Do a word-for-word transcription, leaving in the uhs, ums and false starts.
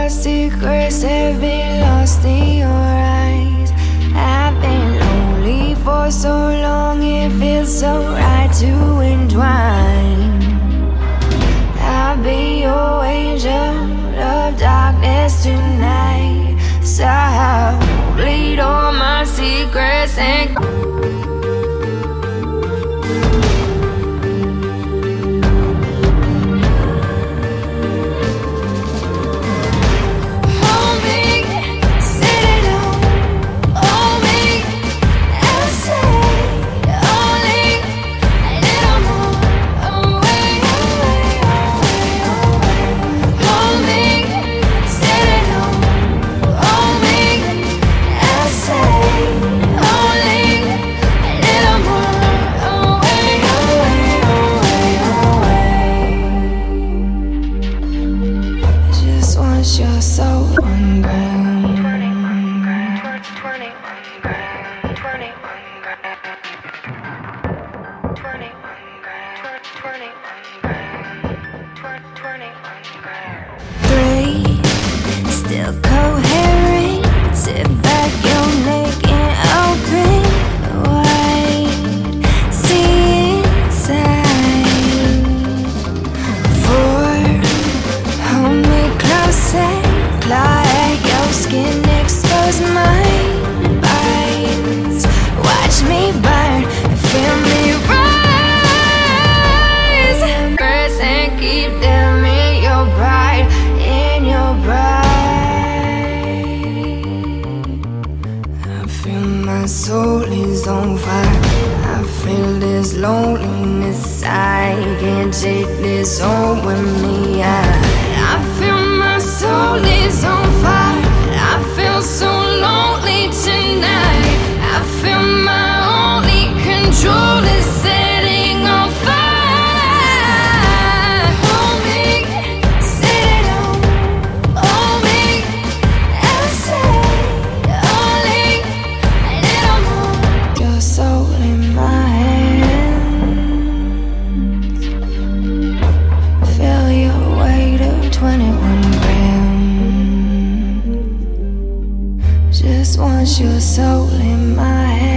our secrets have been lost in your eyes. I've been lonely for so long, it feels so right to entwine. I'll be your angel of darkness tonight. So bleed all my secrets and your soul on ground. twenty-one grand, twenty-one grand, twenty-one grand, twenty-one grand, twenty-one grand, twenty-one grand. Three, still coherent. Sit back, your neck and open wide. See inside. Four, hold me closer. Claw at your skin, expose my bites. Watch me burn, feel me rise. Birds and keep them in your bride, in your bride. I feel my soul is on fire. I feel this loneliness. I can't take this on with me. I, I feel my soul is on fire. I feel so lonely tonight. I feel my only control is setting on fire. Hold me, set it on. Hold me, and say only a little more. Your soul in my hands. Feel your weight of twenty-one. Just want your soul in my hand.